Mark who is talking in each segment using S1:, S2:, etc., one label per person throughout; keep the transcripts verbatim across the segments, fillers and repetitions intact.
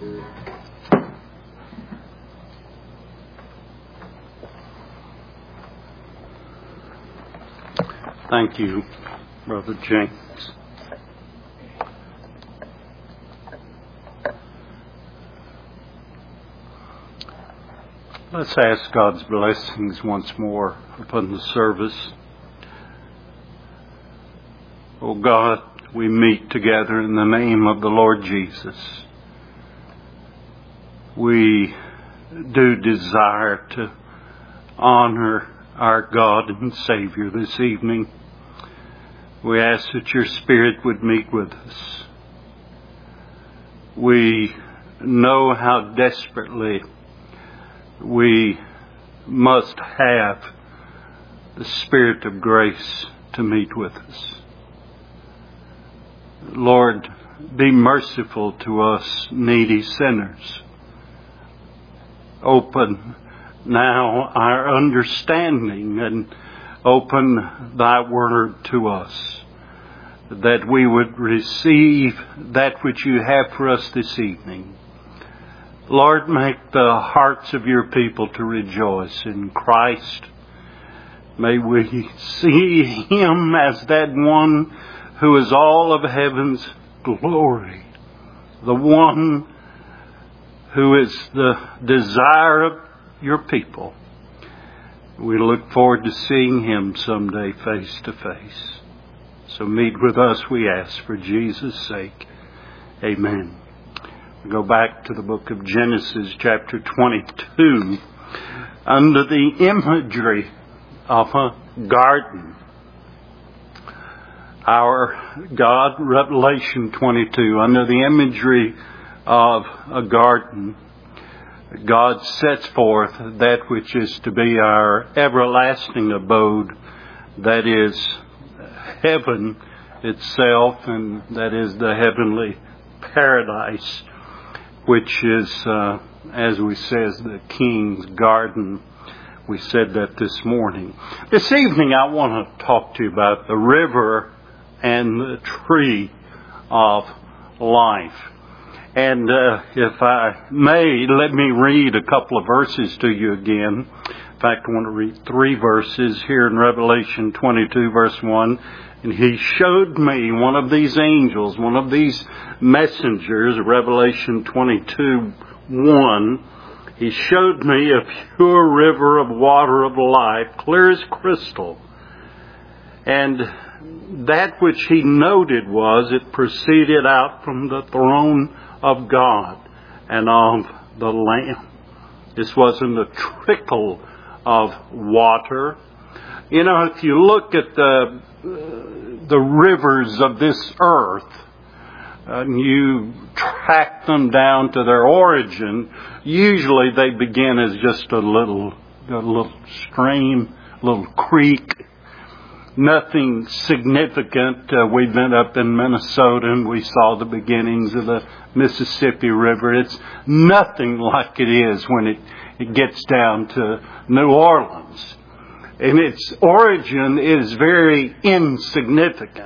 S1: Thank you, Brother James. Let's ask God's blessings once more upon the service. Oh God, we meet together in the name of the Lord Jesus. We do desire to honor our God and Savior this evening. We ask that your Spirit would meet with us. We know how desperately we must have the Spirit of grace to meet with us. Lord, be merciful to us needy sinners. Open now our understanding and open thy word to us, that we would receive that which you have for us this evening. Lord, make the hearts of your people to rejoice in Christ. May we see him as that one who is all of heaven's glory, the one who is the desire of your people. We look forward to seeing him someday face to face. So meet with us, we ask, for Jesus' sake. Amen. We go back to the book of Genesis, chapter twenty-two, under the imagery of a garden. Our God, Revelation twenty-two, under the imagery of a garden, God sets forth that which is to be our everlasting abode, that is heaven itself, and that is the heavenly paradise, which is, uh, as we says, the King's garden. We said that this morning. This evening I want to talk to you about the river and the tree of life. And uh, if I may, let me read a couple of verses to you again. In fact, I want to read three verses here in Revelation twenty-two, verse one. And he showed me one of these angels, one of these messengers, Revelation twenty-two, one. He showed me a pure river of water of life, clear as crystal. And that which he noted was it proceeded out from the throne of God and of the Lamb. This wasn't a trickle of water. You know, if you look at the uh, the rivers of this earth, and you track them down to their origin, usually they begin as just a little, a little stream, a little creek. Nothing significant. Uh, we've been up in Minnesota and we saw the beginnings of the Mississippi River. It's nothing like it is when it, it gets down to New Orleans. And its origin is very insignificant.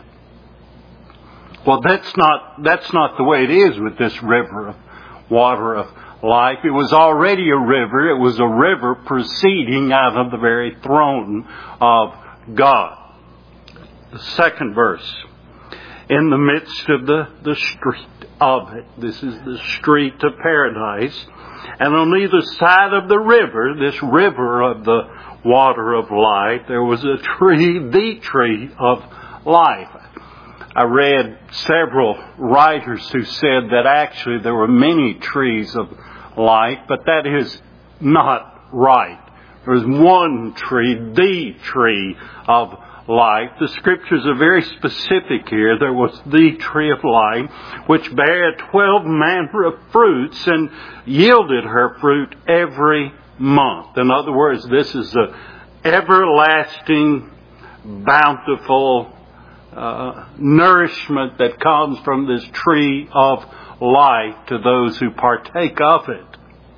S1: Well, that's not, that's not the way it is with this river of water of life. It was already a river. It was a river proceeding out of the very throne of God. The second verse. In the midst of the, the street of it. This is the street of paradise. And on either side of the river, this river of the water of life, there was a tree, the tree of life. I read several writers who said that actually there were many trees of life, but that is not right. There was one tree, the tree of life. The scriptures are very specific here. There was the tree of life, which bare twelve manner of fruits and yielded her fruit every month. In other words, this is a everlasting, bountiful uh, nourishment that comes from this tree of life to those who partake of it.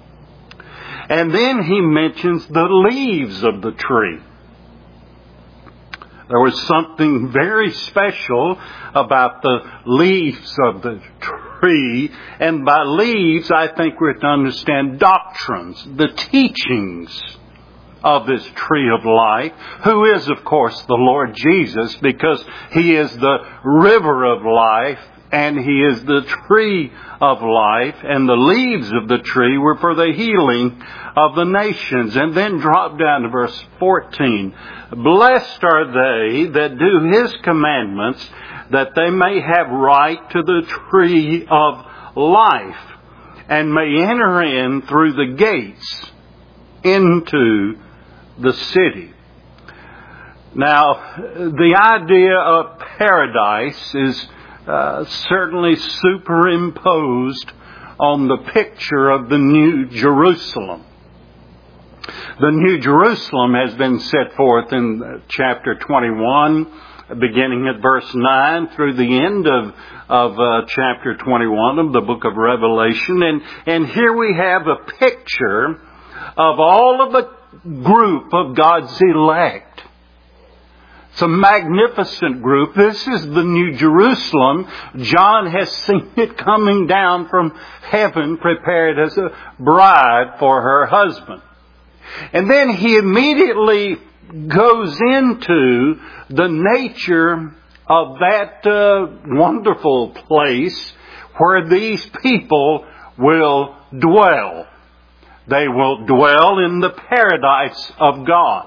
S1: And then he mentions the leaves of the tree. There was something very special about the leaves of the tree, and by leaves I think we're to understand doctrines, the teachings of this tree of life, who is, of course, the Lord Jesus, because He is the river of life, and He is the tree of life, and the leaves of the tree were for the healing of the nations. And then drop down to verse fourteen. Blessed are they that do His commandments, that they may have right to the tree of life, and may enter in through the gates into the city. Now, the idea of paradise is uh, certainly superimposed on the picture of the New Jerusalem. The New Jerusalem has been set forth in chapter twenty-one, beginning at verse nine through the end of, of uh, chapter twenty-one of the book of Revelation. And, and here we have a picture of all of the group of God's elect. It's a magnificent group. This is the New Jerusalem. John has seen it coming down from heaven, prepared as a bride for her husband. And then he immediately goes into the nature of that uh, wonderful place where these people will dwell. They will dwell in the paradise of God.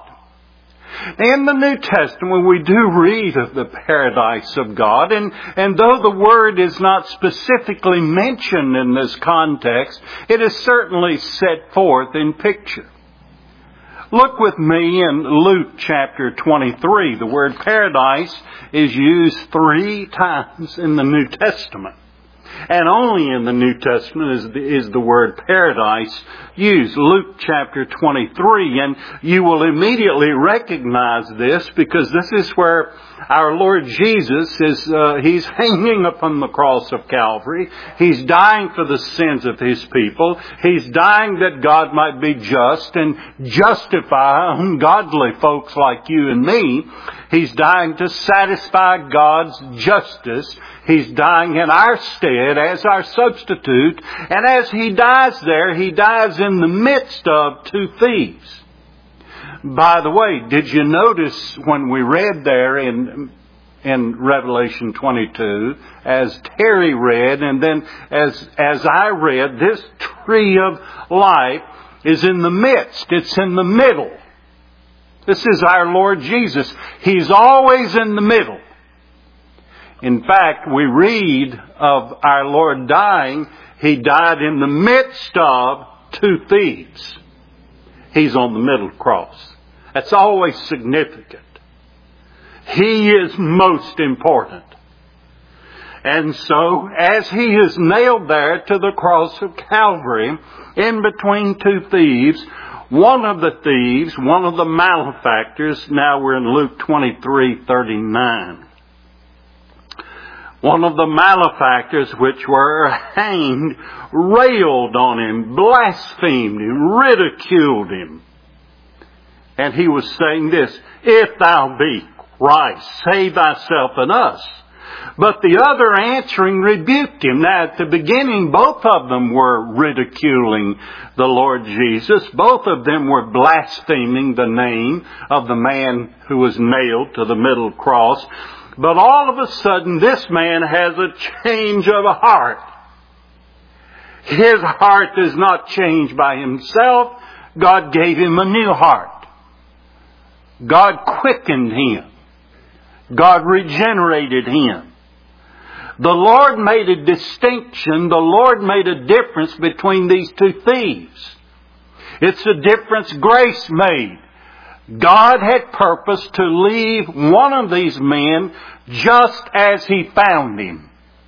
S1: In the New Testament, we do read of the paradise of God, and, and though the word is not specifically mentioned in this context, it is certainly set forth in picture. Look with me in Luke chapter twenty-three. The word paradise is used three times in the New Testament. And only in the New Testament is the, is the word paradise used. Luke chapter twenty-three, and you will immediately recognize this because this is where our Lord Jesus is, uh, He's hanging upon the cross of Calvary. He's dying for the sins of His people. He's dying that God might be just and justify ungodly folks like you and me. He's dying to satisfy God's justice. He's dying in our stead as our substitute. And as He dies there, He dies in the midst of two thieves. By the way, did you notice when we read there in, in Revelation twenty-two, as Terry read, and then as, as I read, this tree of life is in the midst. It's in the middle. This is our Lord Jesus. He's always in the middle. In fact, we read of our Lord dying. He died in the midst of two thieves. He's on the middle cross. That's always significant. He is most important. And so, as He is nailed there to the cross of Calvary, in between two thieves, one of the thieves, one of the malefactors, now we're in Luke twenty-three thirty-nine. One of the malefactors which were hanged railed on Him, blasphemed Him, ridiculed Him. And he was saying this, "If thou be Christ, save thyself and us." But the other answering rebuked him. Now at the beginning, both of them were ridiculing the Lord Jesus. Both of them were blaspheming the name of the man who was nailed to the middle cross. But all of a sudden, this man has a change of heart. His heart is not changed by himself. God gave him a new heart. God quickened him. God regenerated him. The Lord made a distinction. The Lord made a difference between these two thieves. It's a difference grace made. God had purposed to leave one of these men just as He found him.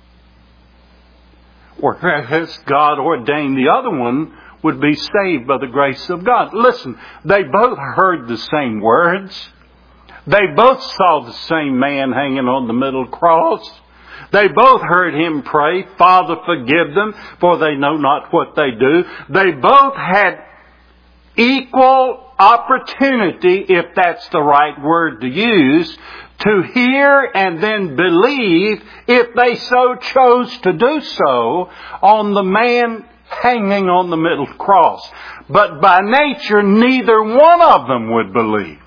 S1: Whereas God ordained the other one would be saved by the grace of God. Listen, they both heard the same words. They both saw the same man hanging on the middle cross. They both heard him pray, "Father, forgive them, for they know not what they do." They both had equal opportunity, if that's the right word to use, to hear and then believe, if they so chose to do so, on the man hanging on the middle cross. But by nature, neither one of them would believe.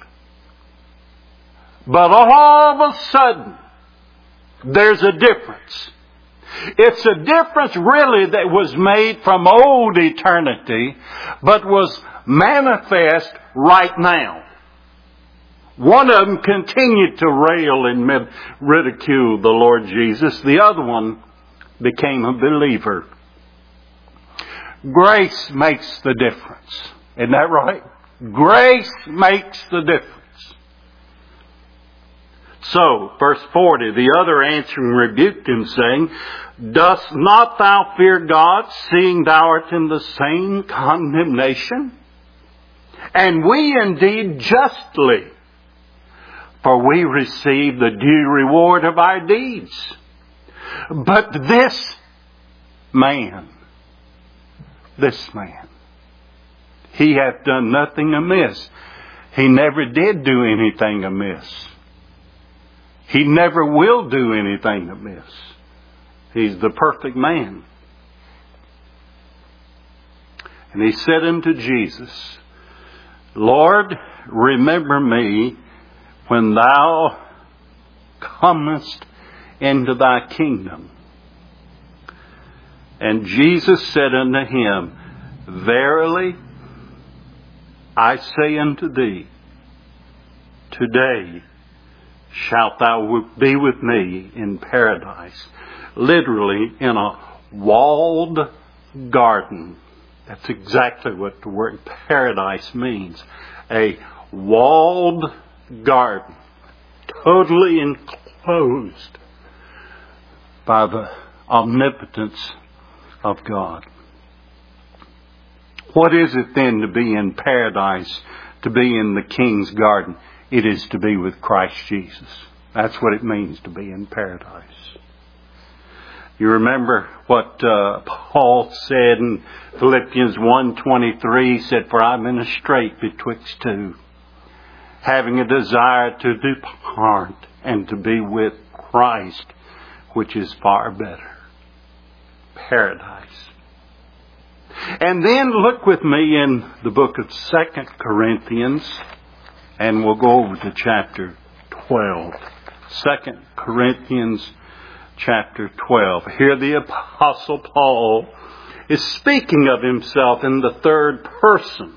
S1: But all of a sudden, there's a difference. It's a difference really that was made from old eternity, but was manifest right now. One of them continued to rail and ridicule the Lord Jesus. The other one became a believer. Grace makes the difference. Isn't that right? Grace makes the difference. So, verse forty, the other answering rebuked him, saying, Dost not thou fear God, seeing thou art in the same condemnation? And we indeed justly, for we receive the due reward of our deeds. But this man, this man, he hath done nothing amiss. He never did do anything amiss. He never will do anything amiss. He's the perfect man. And he said unto Jesus, Lord, remember me when thou comest into thy kingdom. And Jesus said unto him, Verily, I say unto thee, today shalt thou be with me in paradise. Literally, in a walled garden. That's exactly what the word paradise means. A walled garden. Totally enclosed by the omnipotence of God. What is it then to be in paradise, to be in the King's garden? It is to be with Christ Jesus. That's what it means to be in paradise. You remember what uh, Paul said in Philippians one twenty-three, he said, For I'm in a strait betwixt two, having a desire to depart and to be with Christ, which is far better. Paradise. And then look with me in the book of Second Corinthians, and we'll go over to chapter twelve. Second Corinthians chapter twelve. Here the Apostle Paul is speaking of himself in the third person.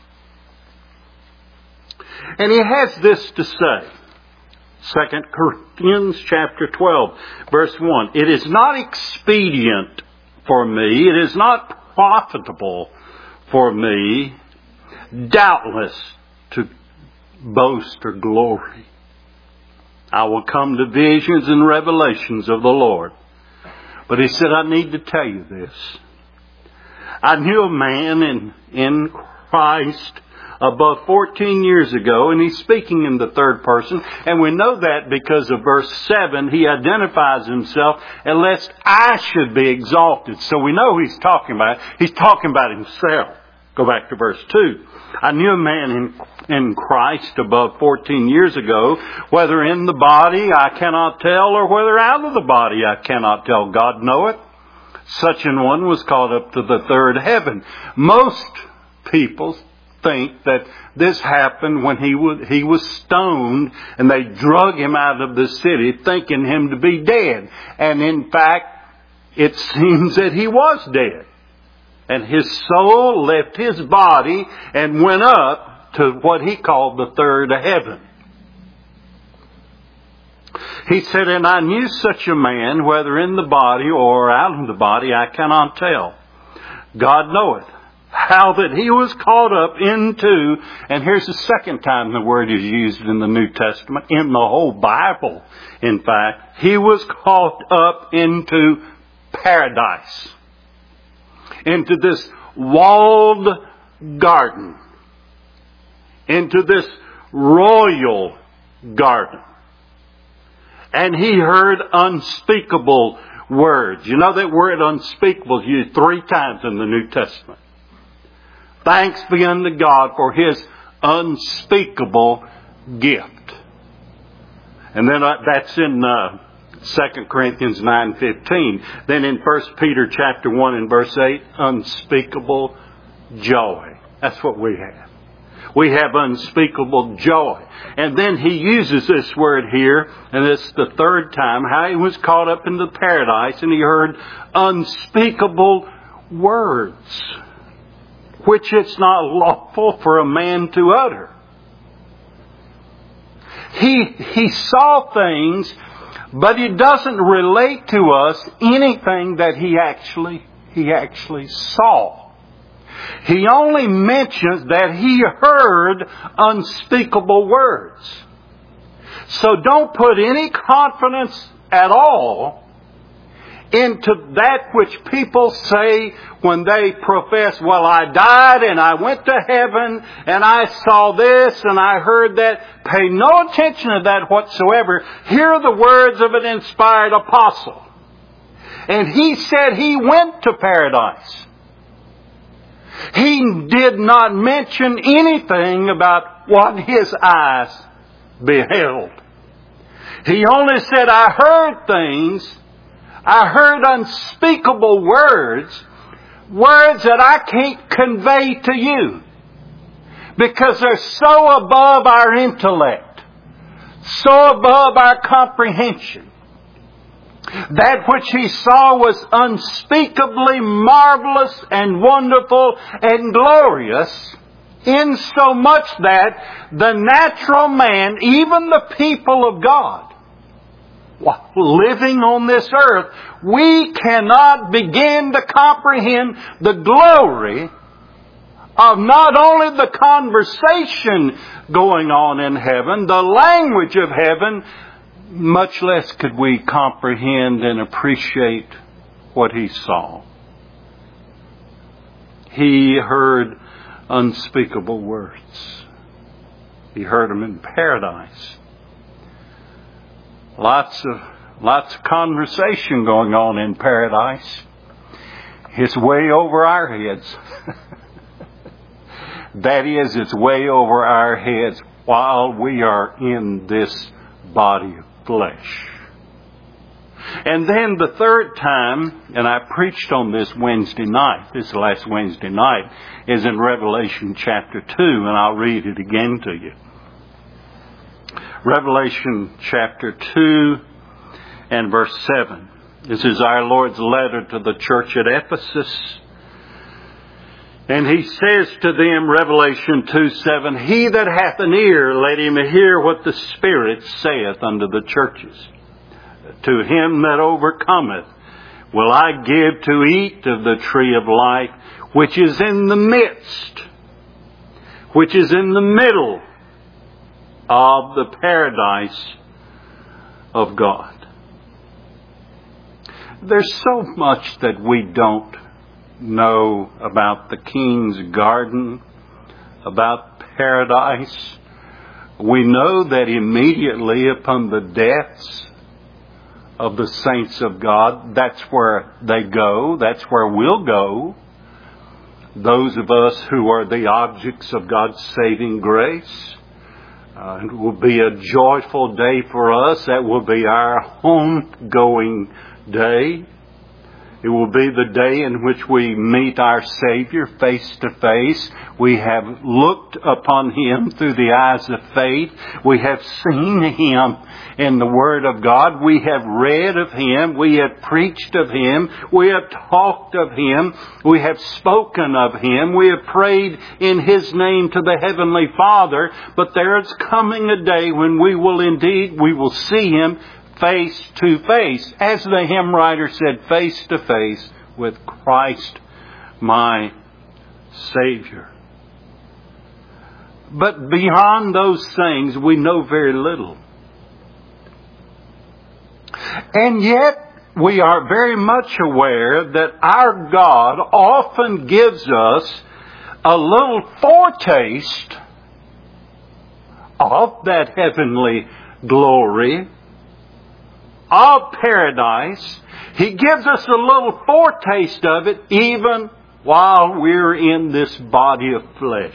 S1: And he has this to say. Second Corinthians chapter twelve, verse one. It is not expedient for me, it is not profitable for me, doubtless, to boast or glory. I will come to visions and revelations of the Lord. But he said, I need to tell you this. I knew a man in, in Christ above fourteen years ago, and he's speaking in the third person, and we know that because of verse seven, he identifies himself, unless I should be exalted. So we know who he's talking about. He's talking about himself. Go back to verse two. I knew a man in, in Christ above fourteen years ago, whether in the body I cannot tell, or whether out of the body I cannot tell. God knoweth. Such an one was caught up to the third heaven. Most people think that this happened when he was, he was stoned and they drug him out of the city thinking him to be dead. And in fact, it seems that he was dead. And his soul left his body and went up to what he called the third heaven. He said, and I knew such a man, whether in the body or out of the body, I cannot tell. God knoweth. How that he was caught up into, and here's the second time the word is used in the New Testament, in the whole Bible, in fact, he was caught up into paradise. Into this walled garden. Into this royal garden. And he heard unspeakable words. You know that word unspeakable is used three times in the New Testament. Thanks be unto God for His unspeakable gift. And then uh, that's in uh, Second Corinthians nine fifteen. Then in First Peter chapter one and verse eight, unspeakable joy. That's what we have. We have unspeakable joy. And then he uses this word here, and it's the third time, how he was caught up into paradise and he heard unspeakable words, which it's not lawful for a man to utter. He, he saw things, but he doesn't relate to us anything that he actually, he actually saw. He only mentions that he heard unspeakable words. So don't put any confidence at all into that which people say when they profess, well, I died and I went to heaven and I saw this and I heard that. Pay no attention to that whatsoever. Hear the words of an inspired apostle. And he said he went to paradise. He did not mention anything about what his eyes beheld. He only said, I heard things, I heard unspeakable words, words that I can't convey to you because they're so above our intellect, so above our comprehension. That which he saw was unspeakably marvelous and wonderful and glorious, in so much that the natural man, even the people of God, living on this earth, we cannot begin to comprehend the glory of not only the conversation going on in heaven, the language of heaven, much less could we comprehend and appreciate what he saw. He heard unspeakable words. He heard them in paradise. Lots of, lots of conversation going on in paradise. It's way over our heads. That is, it's way over our heads while we are in this body of flesh. And then the third time, and I preached on this Wednesday night, this last Wednesday night, is in Revelation chapter two, and I'll read it again to you. Revelation chapter two and verse seven. This is our Lord's letter to the church at Ephesus. And he says to them, Revelation two seven, He that hath an ear, let him hear what the Spirit saith unto the churches. To him that overcometh will I give to eat of the tree of life, which is in the midst, which is in the middle of the paradise of God. There's so much that we don't know about the King's Garden, about paradise. We know that immediately upon the deaths of the saints of God, that's where they go, that's where we'll go. Those of us who are the objects of God's saving grace. Uh, it will be a joyful day for us. That will be our home-going day. It will be the day in which we meet our Savior face to face. We have looked upon Him through the eyes of faith. We have seen Him in the Word of God. We have read of Him. We have preached of Him. We have talked of Him. We have spoken of Him. We have prayed in His name to the Heavenly Father. But there is coming a day when we will indeed, we will see Him face to face. As the hymn writer said, face to face with Christ my Savior. But beyond those things, we know very little. And yet, we are very much aware that our God often gives us a little foretaste of that heavenly glory, of paradise. He gives us a little foretaste of it even while we're in this body of flesh.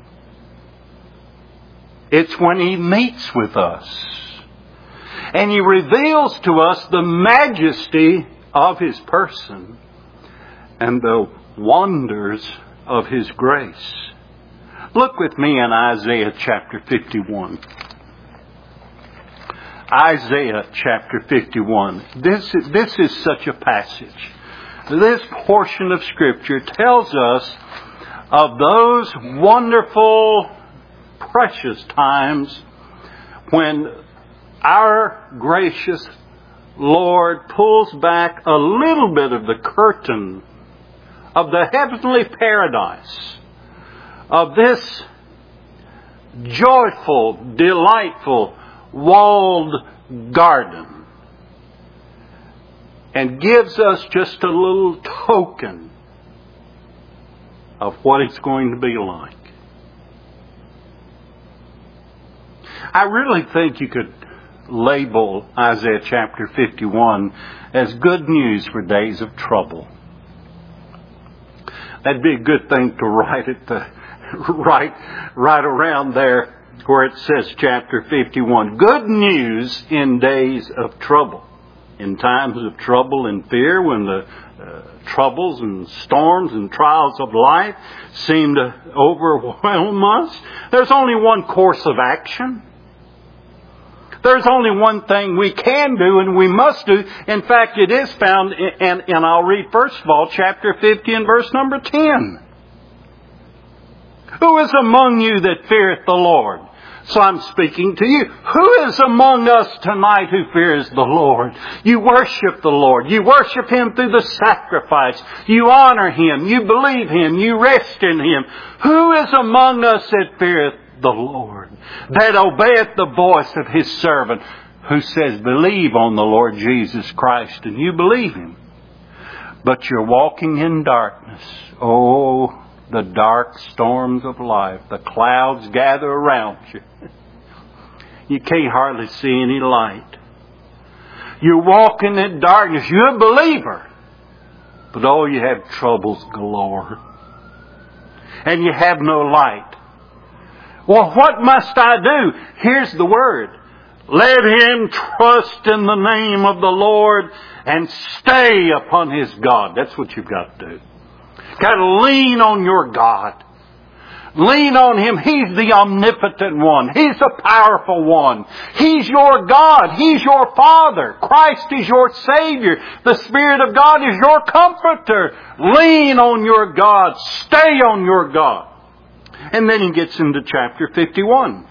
S1: It's when He meets with us. And He reveals to us the majesty of His person and the wonders of His grace. Look with me in Isaiah chapter fifty-one. Isaiah chapter fifty-one. This, this is such a passage. This portion of Scripture tells us of those wonderful, precious times when our gracious Lord pulls back a little bit of the curtain of the heavenly paradise, of this joyful, delightful, walled garden, and gives us just a little token of what it's going to be like. I really think you could label Isaiah chapter fifty-one as good news for days of trouble. That'd be a good thing to write it to, right, right around there where it says chapter fifty-one. Good news in days of trouble. In times of trouble and fear, when the uh, troubles and storms and trials of life seem to overwhelm us, there's only one course of action. There's only one thing we can do and we must do. In fact, it is found, in, and, and I'll read first of all chapter fifty and verse number ten. Who is among you that feareth the Lord? So I'm speaking to you. Who is among us tonight who fears the Lord? You worship the Lord. You worship Him through the sacrifice. You honor Him. You believe Him. You rest in Him. Who is among us that feareth the Lord, that obeyeth the voice of His servant, who says, believe on the Lord Jesus Christ, and you believe Him. But you're walking in darkness. Oh, the dark storms of life. The clouds gather around you. You can't hardly see any light. You're walking in darkness. You're a believer. But oh, you have troubles galore. And you have no light. Well, what must I do? Here's the word. Let him trust in the name of the Lord and stay upon his God. That's what you've got to do. Got to lean on your God. Lean on Him. He's the omnipotent one. He's the powerful one. He's your God. He's your Father. Christ is your Savior. The Spirit of God is your comforter. Lean on your God. Stay on your God. And then he gets into chapter fifty-one.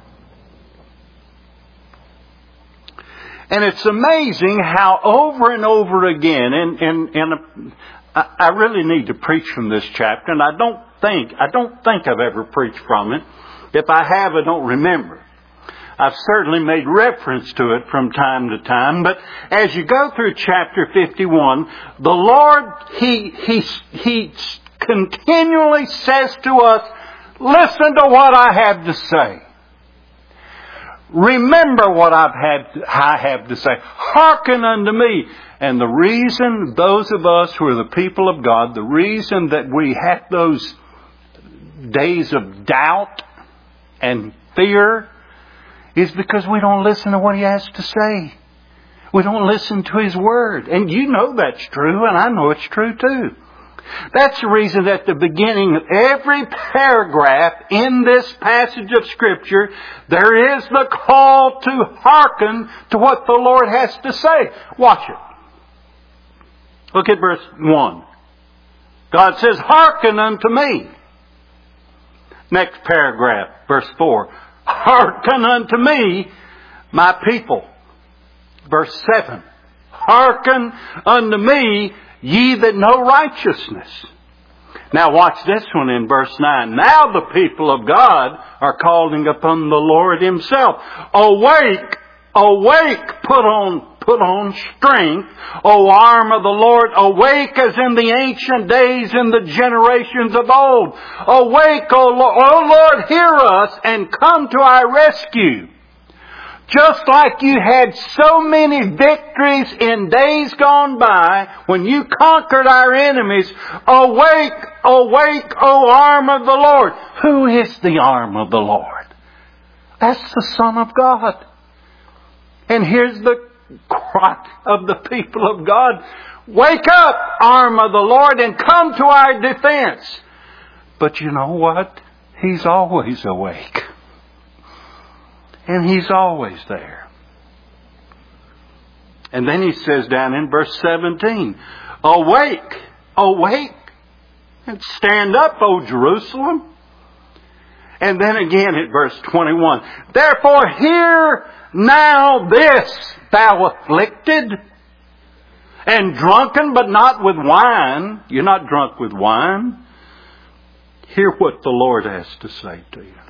S1: And it's amazing how over and over again, and, and, and I really need to preach from this chapter, and I don't think, I don't think I've ever preached from it. If I have, I don't remember. I've certainly made reference to it from time to time, but as you go through chapter fifty-one, the Lord, He, He, He continually says to us, listen to what I have to say. Remember what I've had, I have to say. Hearken unto me. And the reason, those of us who are the people of God, the reason that we have those days of doubt and fear is because we don't listen to what He has to say. We don't listen to His Word. And you know that's true, and I know it's true too. That's the reason at the beginning of every paragraph in this passage of Scripture, there is the call to hearken to what the Lord has to say. Watch it. Look at verse one. God says, hearken unto me. Next paragraph, verse four. Hearken unto me, my people. Verse seven. Hearken unto me, ye that know righteousness. Now watch this one in verse nine. Now the people of God are calling upon the Lord Himself. Awake, awake, put on Put on strength, O arm of the Lord. Awake as in the ancient days, in the generations of old. Awake, O Lord, o Lord, hear us and come to our rescue. Just like you had so many victories in days gone by when you conquered our enemies, awake, awake, O arm of the Lord. Who is the arm of the Lord? That's the Son of God. And here's the cry of the people of God. Wake up, arm of the Lord, and come to our defense. But you know what? He's always awake. And He's always there. And then He says down in verse seventeen, awake, awake, and stand up, O Jerusalem. And then again at verse twenty-one, therefore hear now this, thou afflicted, and drunken, but not with wine. You're not drunk with wine. Hear what the Lord has to say to you.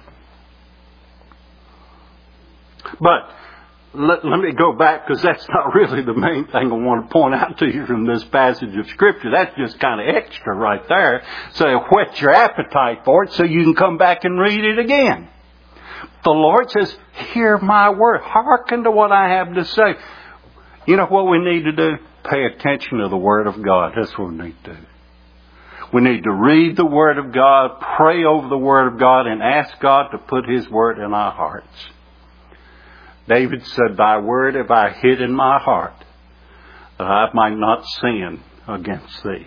S1: But let, let me go back, because that's not really the main thing I want to point out to you from this passage of Scripture. That's just kind of extra right there. So it whets your appetite for it so you can come back and read it again. The Lord says, hear my word. Hearken to what I have to say. You know what we need to do? Pay attention to the Word of God. That's what we need to do. We need to read the Word of God, pray over the Word of God, and ask God to put His Word in our hearts. David said, thy word have I hid in my heart, that I might not sin against thee.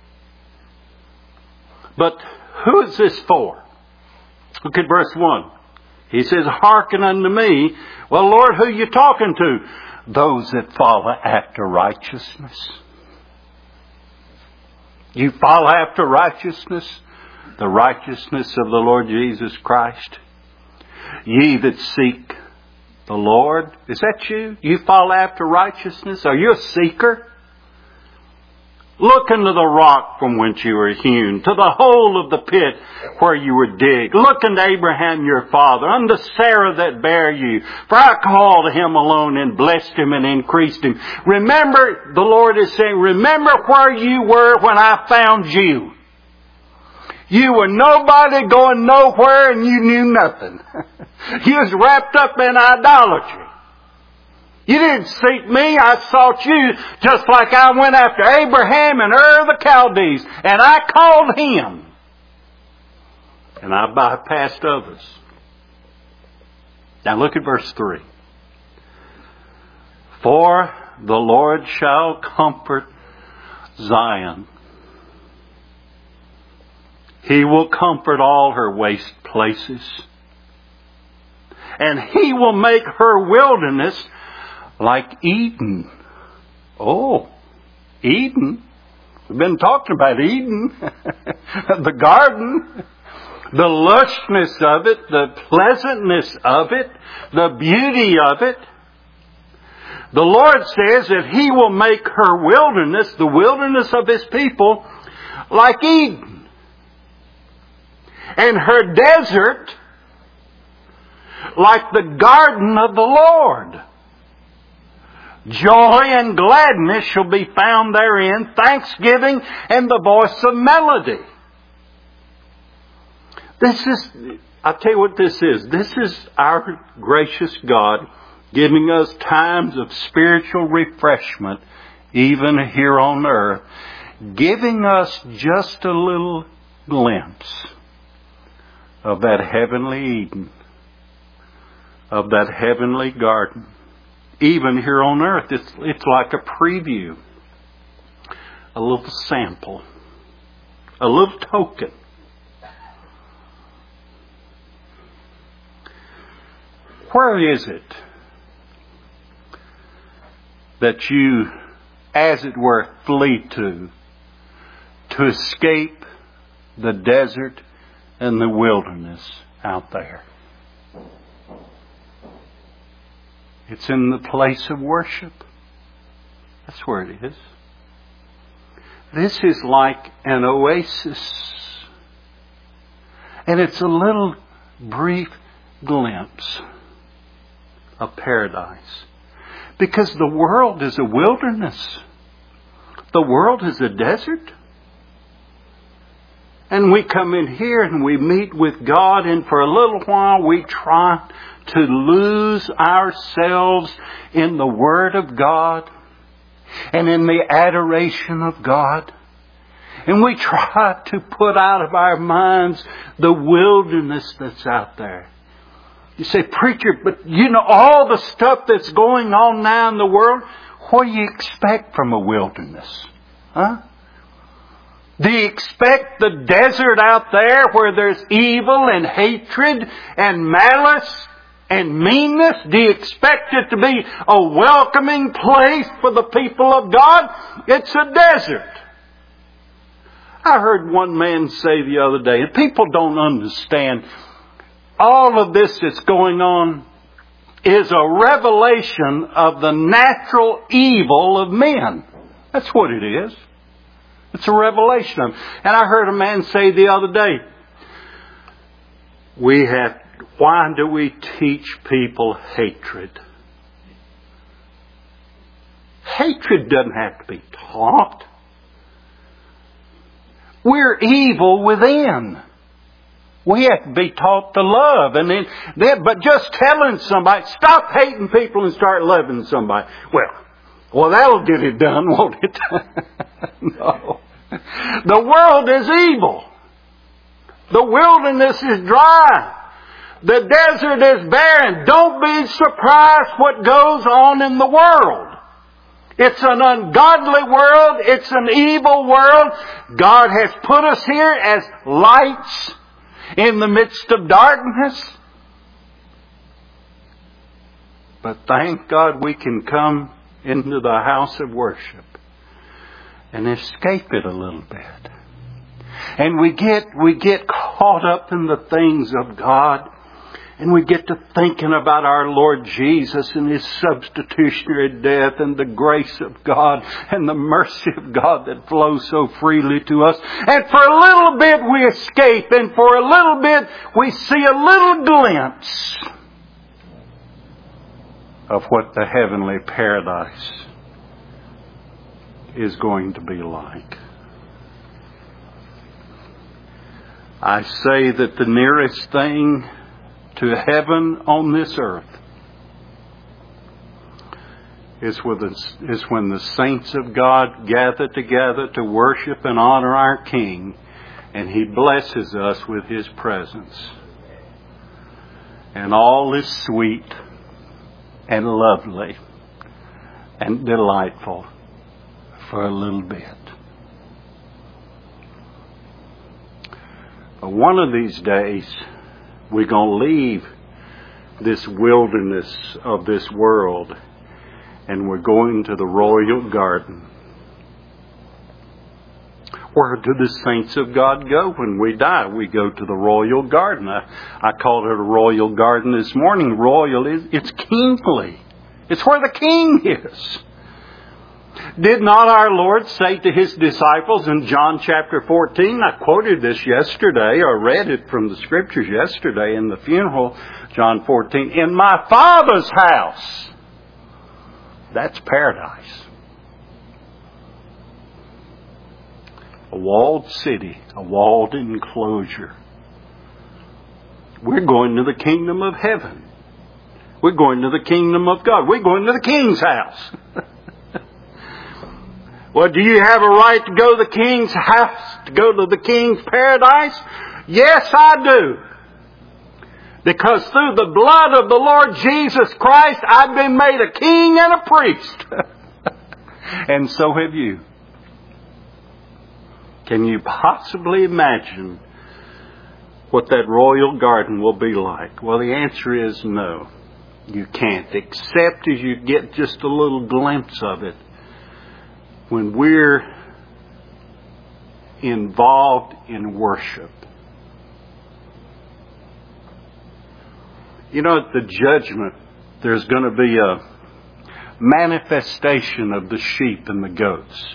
S1: But who is this for? Look at verse one. He says, hearken unto me. Well, Lord, who are you talking to? Those that follow after righteousness. You follow after righteousness, the righteousness of the Lord Jesus Christ. Ye that seek the Lord, is that you? You follow after righteousness? Are you a seeker? Look into the rock from whence you were hewn, to the hole of the pit where you were digged. Look unto Abraham your father, unto Sarah that bare you. For I called him alone and blessed him and increased him. Remember, the Lord is saying, remember where you were when I found you. You were nobody going nowhere and you knew nothing. You was wrapped up in idolatry. You didn't seek me, I sought you, just like I went after Abraham and Ur the Chaldees, and I called him. And I bypassed others. Now look at verse three. For the Lord shall comfort Zion. He will comfort all her waste places. And He will make her wilderness like Eden. Oh, Eden. We've been talking about Eden. The garden. The lushness of it. The pleasantness of it. The beauty of it. The Lord says that He will make her wilderness, the wilderness of His people, like Eden. And her desert like the garden of the Lord. Joy and gladness shall be found therein, thanksgiving and the voice of melody. This is, I'll tell you what this is. This is our gracious God giving us times of spiritual refreshment, even here on earth, giving us just a little glimpse of that heavenly Eden, of that heavenly garden. Even here on earth, it's, it's like a preview, a little sample, a little token. Where is it that you, as it were, flee to, to escape the desert and the wilderness out there? It's in the place of worship. That's where it is. This is like an oasis. And it's a little brief glimpse of paradise. Because the world is a wilderness. The world is a desert. And we come in here and we meet with God, and for a little while we try to lose ourselves in the Word of God and in the adoration of God. And we try to put out of our minds the wilderness that's out there. You say, preacher, but you know all the stuff that's going on now in the world, what do you expect from a wilderness? Huh? Do you expect the desert out there where there's evil and hatred and malice and meanness? Do you expect it to be a welcoming place for the people of God? It's a desert. I heard one man say the other day, and people don't understand, all of this that's going on is a revelation of the natural evil of men. That's what it is. It's a revelation of it. And I heard a man say the other day, we have, why do we teach people hatred? Hatred doesn't have to be taught. We're evil within. We have to be taught to love. And then, then, but just telling somebody, stop hating people and start loving somebody. Well, well, that'll get it done, won't it? No. The world is evil. The wilderness is dry. The desert is barren. Don't be surprised what goes on in the world. It's an ungodly world. It's an evil world. God has put us here as lights in the midst of darkness. But thank God we can come into the house of worship and escape it a little bit. And we get, we get caught up in the things of God. And we get to thinking about our Lord Jesus and His substitutionary death and the grace of God and the mercy of God that flows so freely to us. And for a little bit we escape, and for a little bit we see a little glimpse of what the heavenly paradise is going to be like. I say that the nearest thing to heaven on this earth is when, the, is when the saints of God gather together to worship and honor our King, and He blesses us with His presence. And all is sweet and lovely and delightful for a little bit. But one of these days, we're going to leave this wilderness of this world, and we're going to the royal garden. Where do the saints of God go when we die? We go to the royal garden. I, I called it a royal garden this morning. Royal is, it's kingly. It's where the king is. Did not our Lord say to His disciples in John chapter fourteen, I quoted this yesterday, or read it from the Scriptures yesterday in the funeral, John fourteen, in my Father's house. That's paradise. A walled city, a walled enclosure. We're going to the kingdom of heaven. We're going to the kingdom of God. We're going to the King's house. Well, do you have a right to go to the King's house, to go to the King's paradise? Yes, I do. Because through the blood of the Lord Jesus Christ, I've been made a king and a priest. And so have you. Can you possibly imagine what that royal garden will be like? Well, the answer is no. You can't, except as you get just a little glimpse of it when we're involved in worship. You know, at the judgment, there's going to be a manifestation of the sheep and the goats.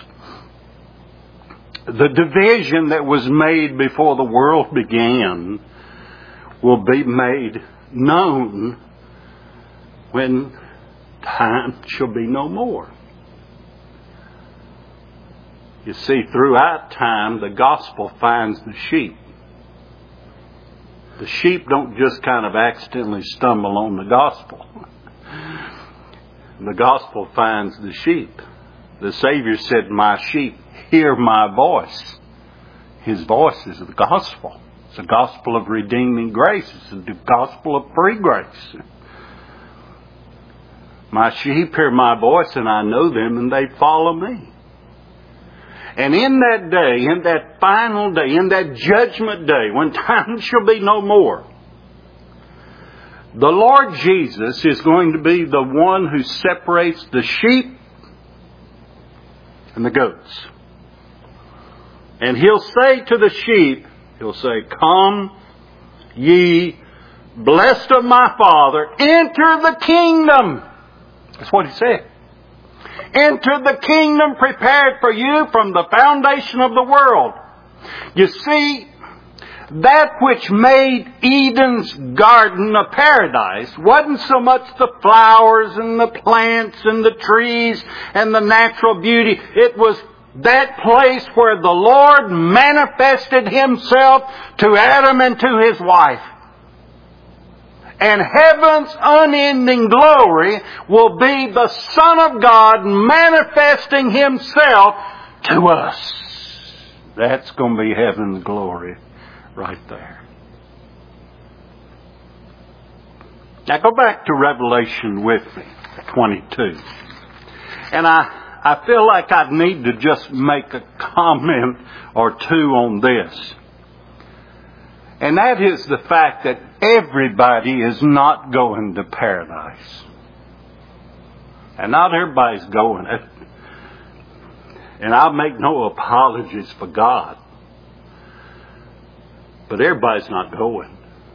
S1: The division that was made before the world began will be made known when time shall be no more. You see, throughout time, the gospel finds the sheep. The sheep don't just kind of accidentally stumble on the gospel. The gospel finds the sheep. The Savior said, "My sheep hear my voice." His voice is the gospel. It's the gospel of redeeming grace. It's the gospel of free grace. "My sheep hear my voice, and I know them, and they follow me." And in that day, in that final day, in that judgment day, when time shall be no more, the Lord Jesus is going to be the one who separates the sheep and the goats. And He'll say to the sheep, He'll say, "Come, ye blessed of my Father, enter the kingdom." That's what He said. "Enter the kingdom prepared for you from the foundation of the world." You see, that which made Eden's garden a paradise wasn't so much the flowers and the plants and the trees and the natural beauty. It was that place where the Lord manifested Himself to Adam and to his wife. And heaven's unending glory will be the Son of God manifesting Himself to us. That's going to be heaven's glory right there. Now go back to Revelation with me, twenty-two. And I, I feel like I need to just make a comment or two on this. And that is the fact that everybody is not going to paradise. And not everybody's going. And I'll make no apologies for God. But everybody's not going.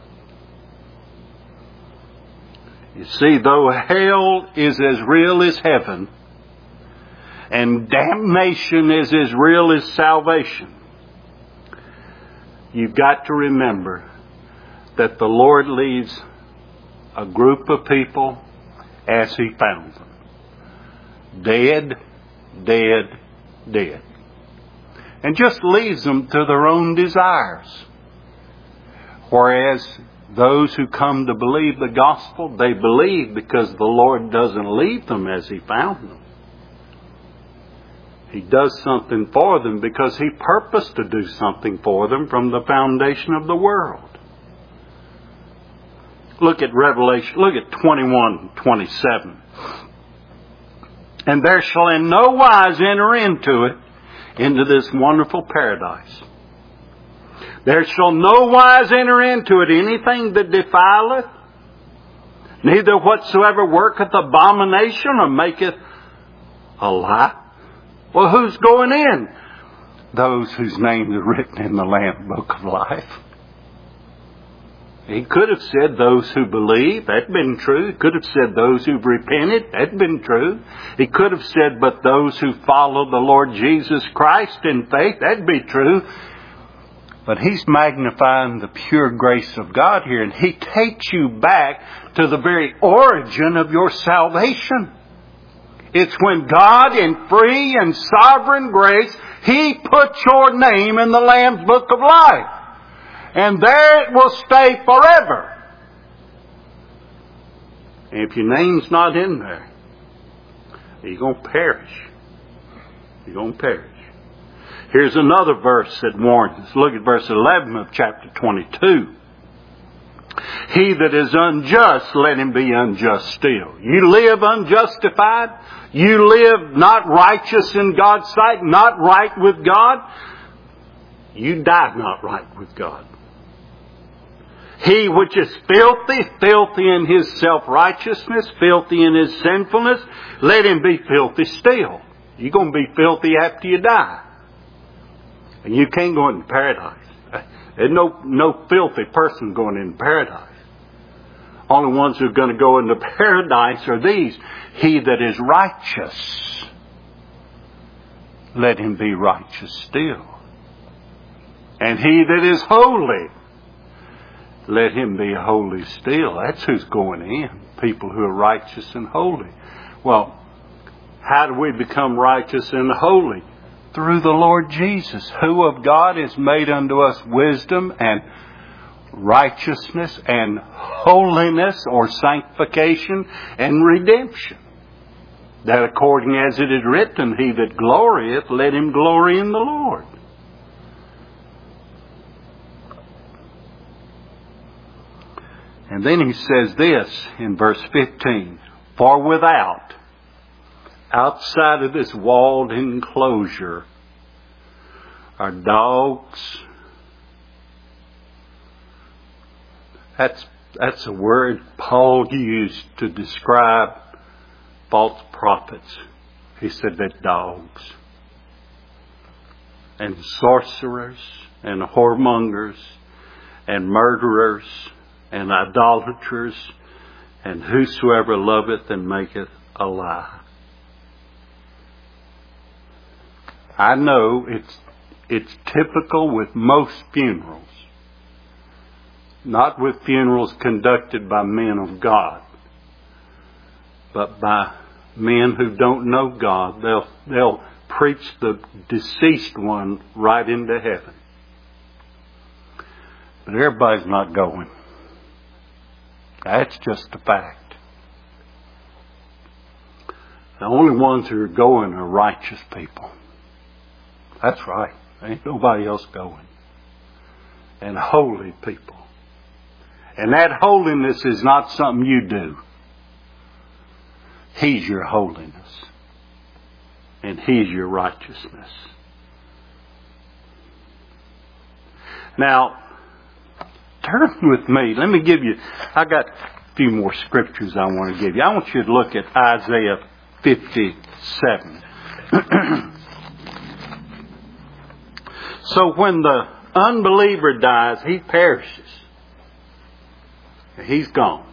S1: You see, though hell is as real as heaven, and damnation is as real as salvation, you've got to remember that the Lord leaves a group of people as He found them. Dead, dead, dead. And just leaves them to their own desires. Whereas those who come to believe the gospel, they believe because the Lord doesn't leave them as He found them. He does something for them because He purposed to do something for them from the foundation of the world. Look at Revelation, look at twenty-one, twenty-seven. "And there shall in no wise enter into it, into this wonderful paradise. There shall no wise enter into it anything that defileth, neither whatsoever worketh abomination or maketh a lie." Well, who's going in? Those whose names are written in the Lamb Book of Life. He could have said those who believe. That'd been true. He could have said those who've repented. That'd been true. He could have said, but those who follow the Lord Jesus Christ in faith. That'd be true. But He's magnifying the pure grace of God here. And He takes you back to the very origin of your salvation. It's when God, in free and sovereign grace, He put your name in the Lamb's Book of Life. And there it will stay forever. And if your name's not in there, you're going to perish. You're going to perish. Here's another verse that warns us. Look at verse eleven of chapter twenty-two. "He that is unjust, let him be unjust still." You live unjustified. You live not righteous in God's sight, not right with God. You die not right with God. "He which is filthy, filthy in his self-righteousness, filthy in his sinfulness, let him be filthy still." You're going to be filthy after you die. And you can't go into paradise. There's no, no filthy person going into paradise. Only ones who are going to go into paradise are these. "He that is righteous, let him be righteous still. And he that is holy, let him be holy still." That's who's going in. People who are righteous and holy. Well, how do we become righteous and holy? through the Lord Jesus, who of God is made unto us wisdom and righteousness and holiness or sanctification and redemption. That according as it is written, he that glorieth, let him glory in the Lord. And then he says this in verse fifteen, for without, outside of this walled enclosure, are dogs. That's, that's a word Paul used to describe false prophets. He said that dogs and sorcerers and whoremongers and murderers and idolaters and whosoever loveth and maketh a lie. I know it's it's typical with most funerals. Not with funerals conducted by men of God, but by men who don't know God. They'll, they'll preach the deceased one right into heaven. But everybody's not going. That's just a fact. The only ones who are going are righteous people. That's right. There ain't nobody else going. And holy people. And that holiness is not something you do. He's your holiness. And He's your righteousness. Now, turn with me. Let me give you, I got a few more scriptures I want to give you. I want you to look at Isaiah fifty-seven. So when the unbeliever dies, he perishes. He's gone.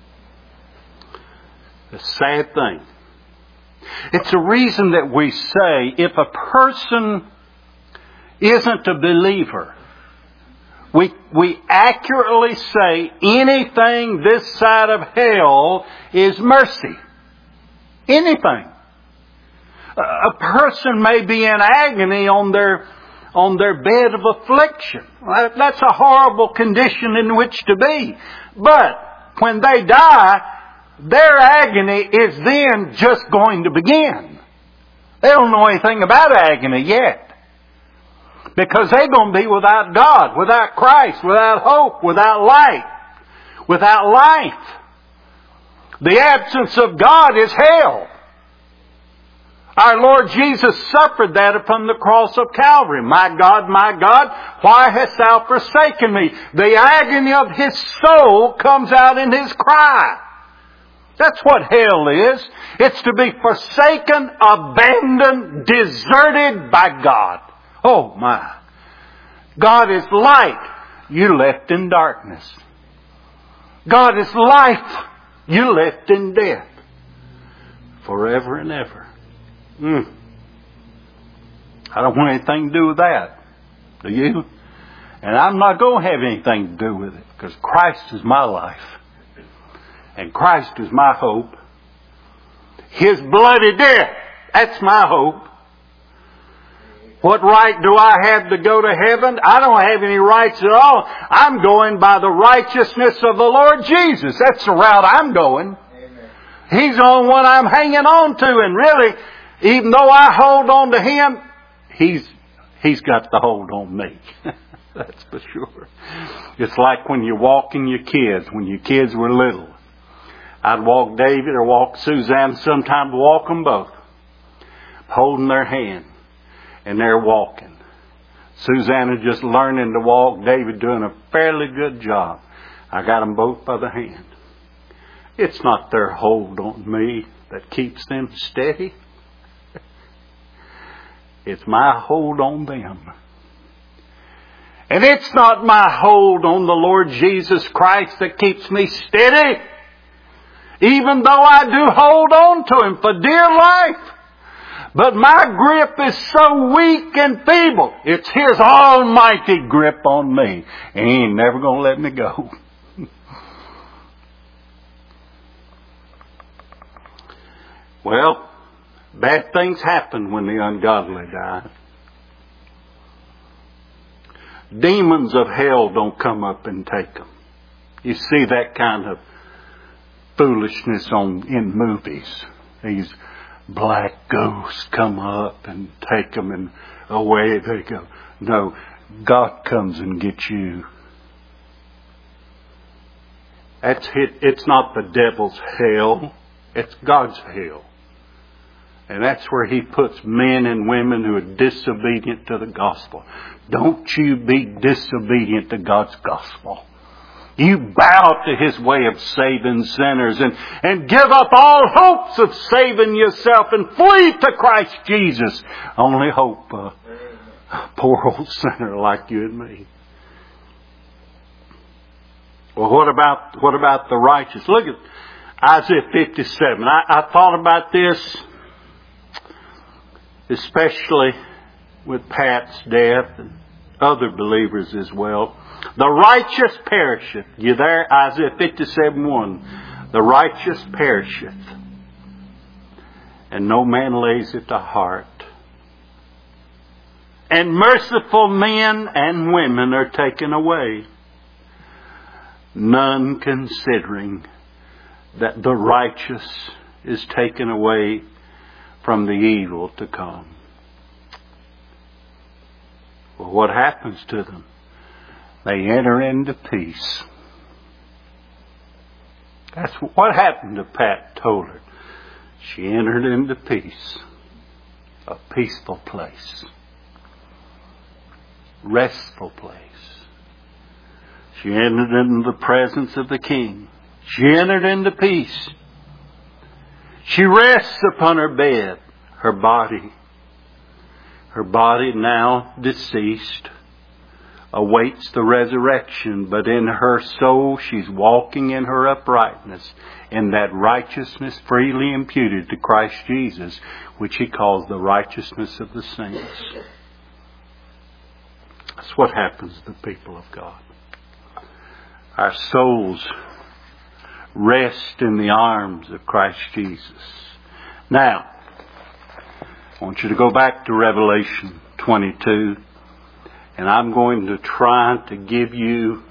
S1: A sad thing. It's a reason that we say if a person isn't a believer, we, we accurately say anything this side of hell is mercy. Anything. A person may be in agony on their on their bed of affliction. That's a horrible condition in which to be. But when they die, their agony is then just going to begin. They don't know anything about agony yet. Because they're going to be without God, without Christ, without hope, without light, without life. The absence of God is hell. Our Lord Jesus suffered that upon the cross of Calvary. My God, my God, why hast thou forsaken me? The agony of His soul comes out in His cry. That's what hell is. It's to be forsaken, abandoned, deserted by God. Oh my. God is light. You left in darkness. God is life. You left in death. Forever and ever. Mm. I don't want anything to do with that. Do you? And I'm not going to have anything to do with it. Because Christ is my life. And Christ is my hope. His bloody death. That's my hope. What right do I have to go to heaven? I don't have any rights at all. I'm going by the righteousness of the Lord Jesus. That's the route I'm going. Amen. He's the only one I'm hanging on to. And really, even though I hold on to Him, He's He's got the hold on me. That's for sure. It's like when you're walking your kids, when your kids were little. I'd walk David or walk Suzanne, sometimes walk them both, holding their hand. And they're walking. Susanna just learning to walk. David doing a fairly good job. I got them both by the hand. It's not their hold on me that keeps them steady. It's my hold on them. And it's not my hold on the Lord Jesus Christ that keeps me steady. Even though I do hold on to Him for dear life. But my grip is so weak and feeble. It's His almighty grip on me. And He ain't never going to let me go. Well, bad things happen when the ungodly die. demons of hell don't come up and take them. You see that kind of foolishness on in movies. These black ghosts come up and take them and away they go. No, God comes and gets you. That's it. It's not the devil's hell. It's God's hell. And that's where He puts men and women who are disobedient to the gospel. Don't you be disobedient to God's gospel. You bow to His way of saving sinners and, and give up all hopes of saving yourself and flee to Christ Jesus. Only hope, uh, poor old sinner like you and me. Well, what about, what about the righteous? Look at Isaiah fifty-seven. I, I thought about this, especially with Pat's death and other believers as well. The righteous perisheth. You there? Isaiah fifty-seven one. The righteous perisheth, and no man lays it to heart. And merciful men and women are taken away, none considering that the righteous is taken away from the evil to come. Well, what happens to them? They enter into peace. That's what happened to Pat told her. She entered into peace. A peaceful place. Restful place. She entered into the presence of the King. She entered into peace. She rests upon her bed, her body. Her body now deceased, awaits the resurrection, but in her soul she's walking in her uprightness, in that righteousness freely imputed to Christ Jesus, which He calls the righteousness of the saints. That's what happens to the people of God. Our souls rest in the arms of Christ Jesus. Now, I want you to go back to Revelation twenty-two, and I'm going to try to give you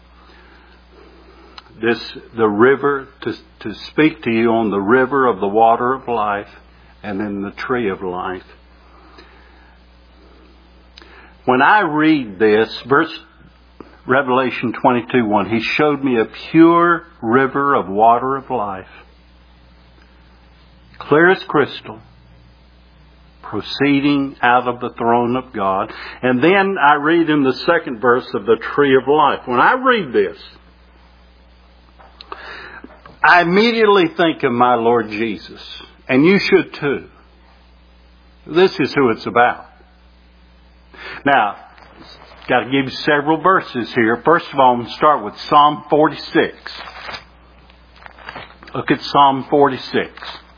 S1: this, the river, to, to speak to you on the river of the water of life and then the tree of life. When I read this, verse Revelation twenty-two one, He showed me a pure river of water of life, clear as crystal, proceeding out of the throne of God. And then I read in the second verse of the tree of life. When I read this, I immediately think of my Lord Jesus. And you should too. This is who it's about. Now, got to give you several verses here. First of all, I'm going to start with Psalm forty-six. Look at Psalm forty-six.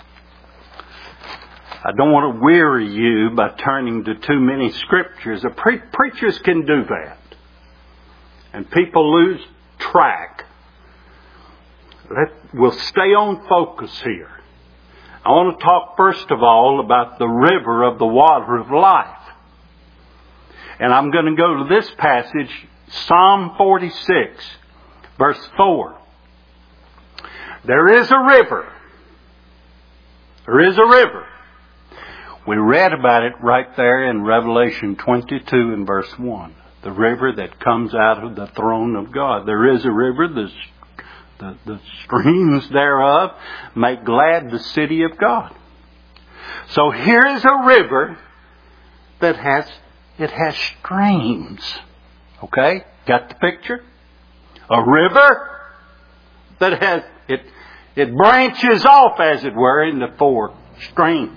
S1: I don't want to weary you by turning to too many scriptures. The pre- preachers can do that. And people lose track. Let, we'll stay on focus here. I want to talk first of all about the river of the water of life. And I'm going to go to this passage, Psalm forty-six, verse four. There is a river. There is a river. We read about it right there in Revelation twenty-two and verse one. The river that comes out of the throne of God. There is a river, the, the, the streams thereof make glad the city of God. So here is a river that has, it has streams. Okay? Got the picture? A river that has, it, it branches off, as it were, into four streams.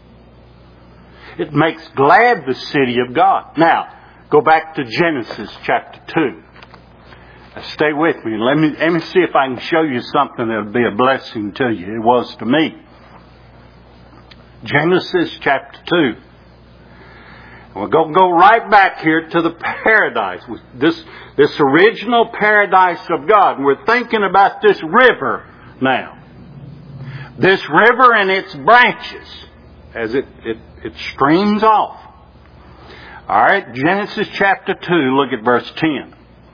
S1: It makes glad the city of God. Now, go back to Genesis chapter two. Now, stay with me. Let me, let me see if I can show you something that will be a blessing to you. It was to me. Genesis chapter two. We're going to go right back here to the paradise. This, this original paradise of God. And we're thinking about this river now. This river and its branches as it, it, it streams off. All right, Genesis chapter two, look at verse ten.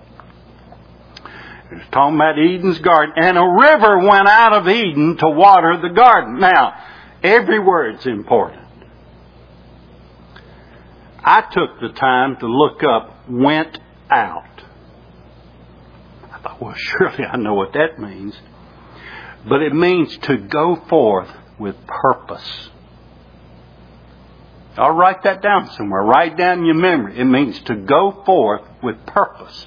S1: It's talking about Eden's garden. And a river went out of Eden to water the garden. Now, every word's important. I took the time to look up went out. I thought, well, surely I know what that means. But it means to go forth with purpose. I'll write that down somewhere. Write down in your memory. It means to go forth with purpose.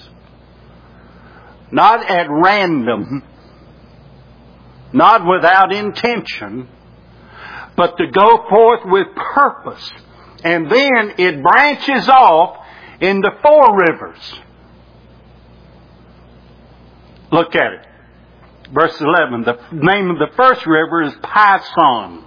S1: Not at random. Not without intention. But to go forth with purpose. And then it branches off into four rivers. Look at it. Verse eleven. The name of the first river is Pison.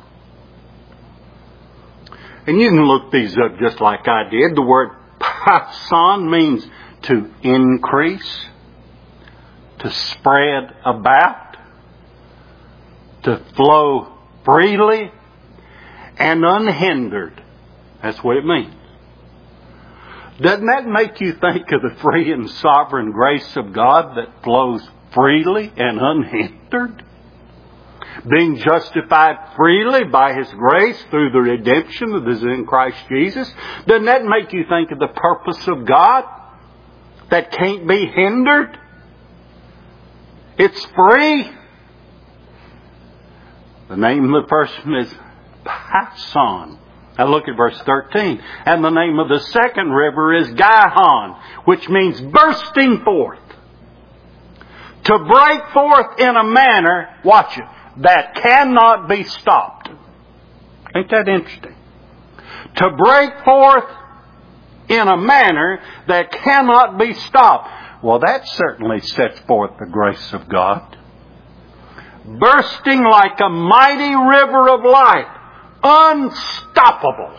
S1: And you can look these up just like I did. The word Pison means to increase, to spread about, to flow freely and unhindered. That's what it means. Doesn't that make you think of the free and sovereign grace of God that flows freely and unhindered? Being justified freely by His grace through the redemption that is in Christ Jesus. Doesn't that make you think of the purpose of God that can't be hindered? It's free. The name of the person is Pison. Now look at verse thirteen. And the name of the second river is Gihon, which means bursting forth. To break forth in a manner, watch it, that cannot be stopped. Ain't that interesting? To break forth in a manner that cannot be stopped. Well, that certainly sets forth the grace of God. Bursting like a mighty river of life. Unstoppable.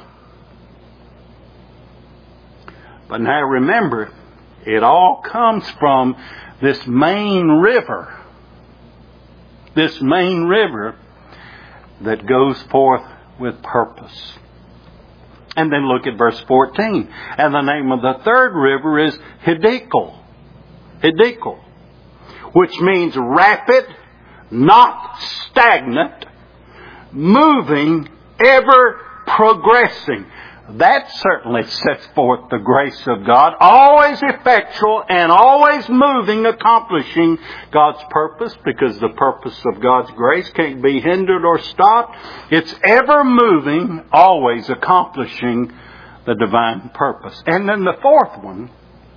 S1: But now remember, it all comes from this main river. This main river that goes forth with purpose. And then look at verse fourteen. And the name of the third river is Hiddekel. Hiddekel. Which means rapid, not stagnant, moving, ever progressing. That certainly sets forth the grace of God. Always effectual and always moving, accomplishing God's purpose, because the purpose of God's grace can't be hindered or stopped. It's ever moving, always accomplishing the divine purpose. And then the fourth one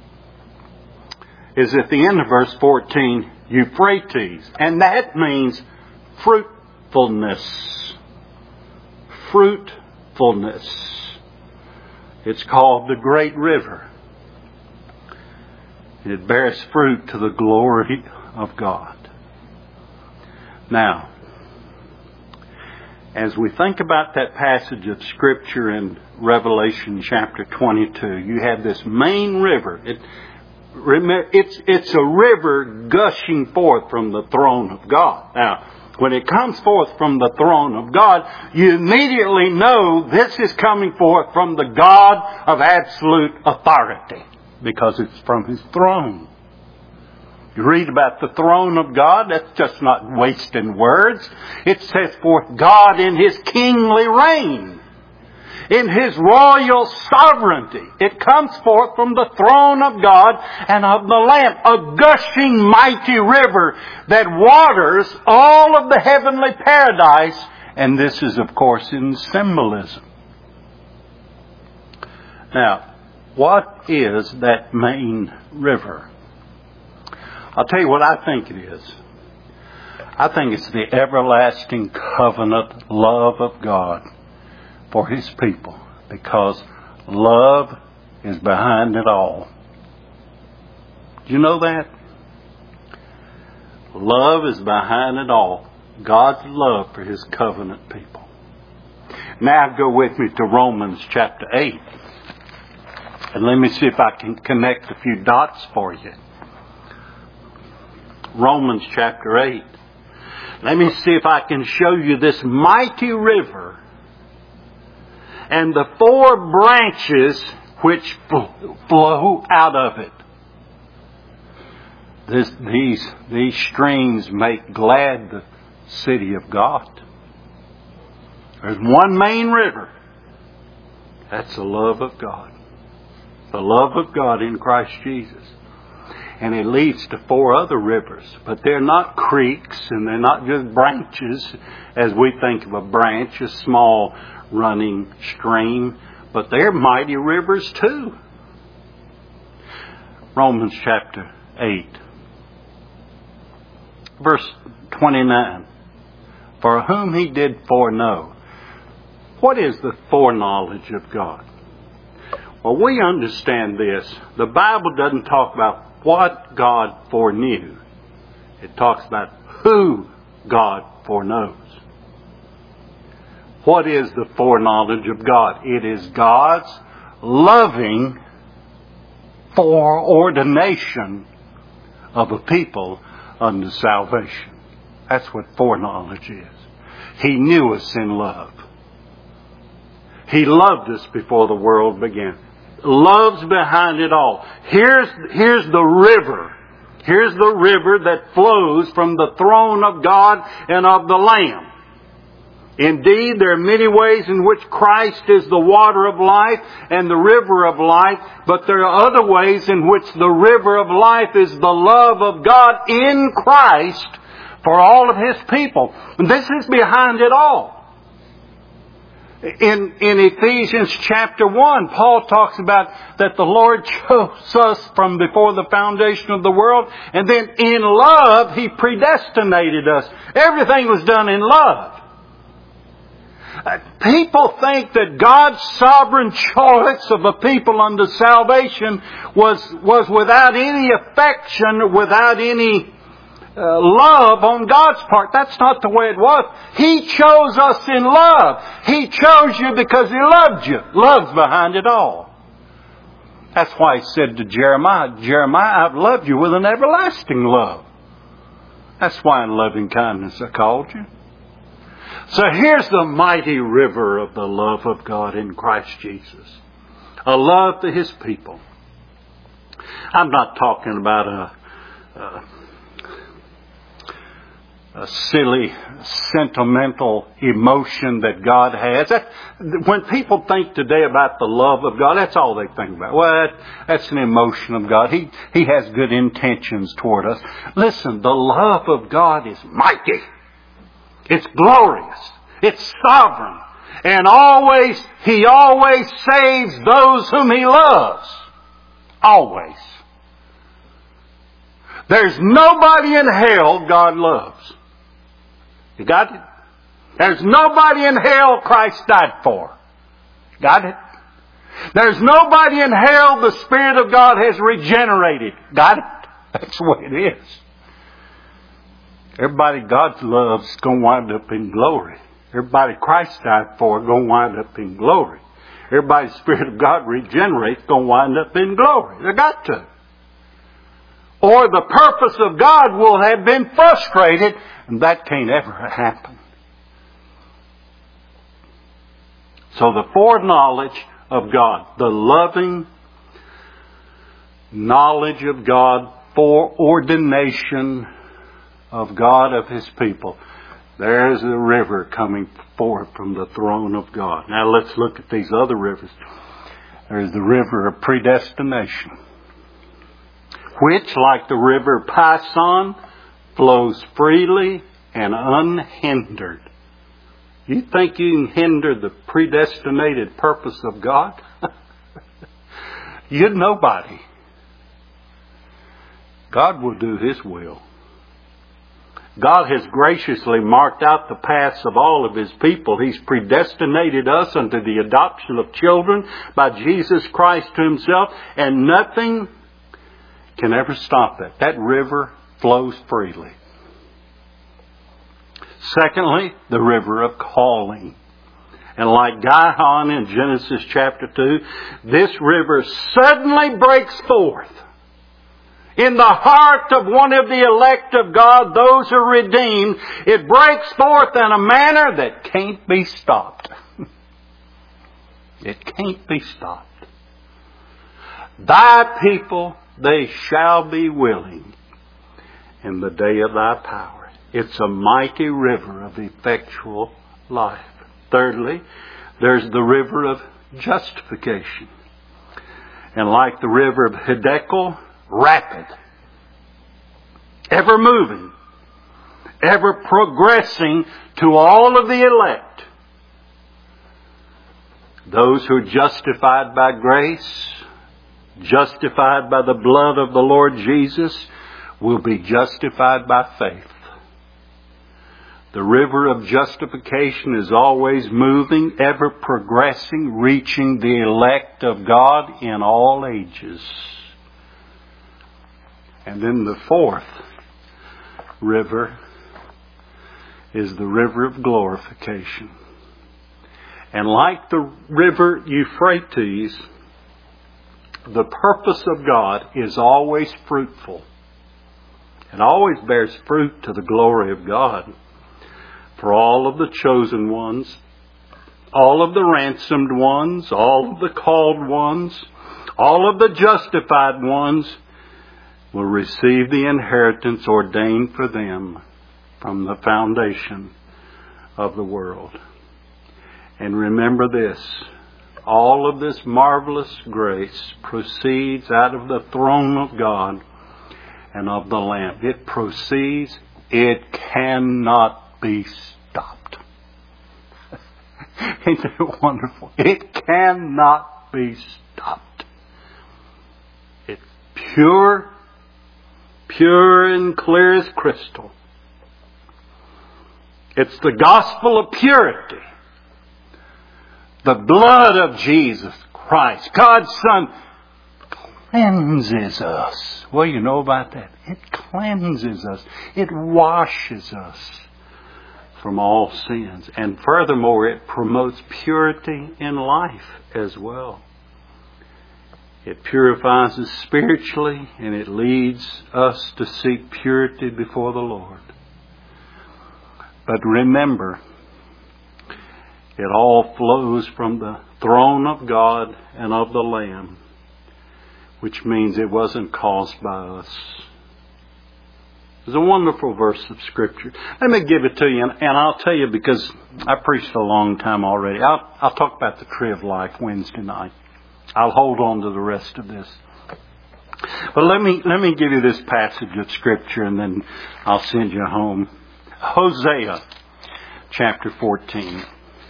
S1: is at the end of verse fourteen, Euphrates. And that means fruitfulness. Fruitfulness. It's called the Great River. It bears fruit to the glory of God. Now, as we think about that passage of Scripture in Revelation chapter twenty-two, you have this main river. It, it's, it's a river gushing forth from the throne of God. Now, when it comes forth from the throne of God, you immediately know this is coming forth from the God of absolute authority, because it's from His throne. You read about the throne of God, that's just not wasting words. It sets forth God in His kingly reign, in His royal sovereignty. It comes forth from the throne of God and of the Lamb, a gushing mighty river that waters all of the heavenly paradise. And this is, of course, in symbolism. Now, what is that main river? I'll tell you what I think it is. I think it's the everlasting covenant love of God for His people, because love is behind it all. Do you know that? Love is behind it all. God's love for His covenant people. Now go with me to Romans chapter eight. And let me see if I can connect a few dots for you. Romans chapter eight. Let me see if I can show you this mighty river and the four branches which flow out of it. This, these, these streams make glad the city of God. There's one main river. That's the love of God. The love of God in Christ Jesus. And it leads to four other rivers. But they're not creeks and they're not just branches as we think of a branch, a small running stream. But they're mighty rivers too. Romans chapter eight. Verse twenty-nine. For whom he did foreknow. What is the foreknowledge of God? Well, we understand this. The Bible doesn't talk about what God foreknew. It talks about who God foreknows. What is the foreknowledge of God? It is God's loving foreordination of a people unto salvation. That's what foreknowledge is. He knew us in love. He loved us before the world began. Love's behind it all. Here's, here's the river. Here's the river that flows from the throne of God and of the Lamb. Indeed, there are many ways in which Christ is the water of life and the river of life, but there are other ways in which the river of life is the love of God in Christ for all of His people. And this is behind it all. In, in Ephesians chapter one, Paul talks about that the Lord chose us from before the foundation of the world, and then in love He predestinated us. Everything was done in love. People think that God's sovereign choice of a people unto salvation was, was without any affection, without any uh, love on God's part. That's not the way it was. He chose us in love. He chose you because He loved you. Love's behind it all. That's why He said to Jeremiah, Jeremiah, I've loved you with an everlasting love. That's why in loving kindness I called you. So here's the mighty river of the love of God in Christ Jesus. A love to His people. I'm not talking about a, a, a silly, sentimental emotion that God has. That, when people think today about the love of God, that's all they think about. Well, that, that's an emotion of God. He, he has good intentions toward us. Listen, the love of God is mighty. It's glorious. It's sovereign. And always, He always saves those whom He loves. Always. There's nobody in hell God loves. You got it? There's nobody in hell Christ died for. Got it? There's nobody in hell the Spirit of God has regenerated. Got it? That's the way it is. Everybody God loves is going to wind up in glory. Everybody Christ died for is going to wind up in glory. Everybody the Spirit of God regenerates is going to wind up in glory. They got to. Or the purpose of God will have been frustrated, and that can't ever happen. So the foreknowledge of God, the loving knowledge of God, foreordination of God of His people. There's a river coming forth from the throne of God. Now let's look at these other rivers. There's the river of predestination, which, like the river Pison, flows freely and unhindered. You think you can hinder the predestinated purpose of God? You're nobody. God will do His will. God has graciously marked out the paths of all of His people. He's predestinated us unto the adoption of children by Jesus Christ to Himself, and nothing can ever stop that. That river flows freely. Secondly, the river of calling. And like Gihon in Genesis chapter two, this river suddenly breaks forth in the heart of one of the elect of God, those who are redeemed. It breaks forth in a manner that can't be stopped. It can't be stopped. Thy people, they shall be willing in the day of thy power. It's a mighty river of effectual life. Thirdly, there's the river of justification. And like the river of Hiddekel, rapid, ever moving, ever progressing to all of the elect. Those who are justified by grace, justified by the blood of the Lord Jesus, will be justified by faith. The river of justification is always moving, ever progressing, reaching the elect of God in all ages. And then the fourth river is the river of glorification. And like the river Euphrates, the purpose of God is always fruitful. It always bears fruit to the glory of God. For all of the chosen ones, all of the ransomed ones, all of the called ones, all of the justified ones will receive the inheritance ordained for them from the foundation of the world. And remember this, all of this marvelous grace proceeds out of the throne of God and of the Lamb. It proceeds, it cannot be stopped. Isn't it wonderful? It cannot be stopped. It's pure, pure and clear as crystal. It's the gospel of purity. The blood of Jesus Christ, God's Son, cleanses us. Well, you know about that. It cleanses us. It washes us from all sins. And furthermore, it promotes purity in life as well. It purifies us spiritually, and it leads us to seek purity before the Lord. But remember, it all flows from the throne of God and of the Lamb, which means it wasn't caused by us. It's a wonderful verse of Scripture. Let me give it to you, and, and I'll tell you because I preached a long time already. I'll, I'll talk about the tree of life Wednesday night. I'll hold on to the rest of this. But let me let me give you this passage of Scripture, and then I'll send you home. Hosea, chapter fourteen.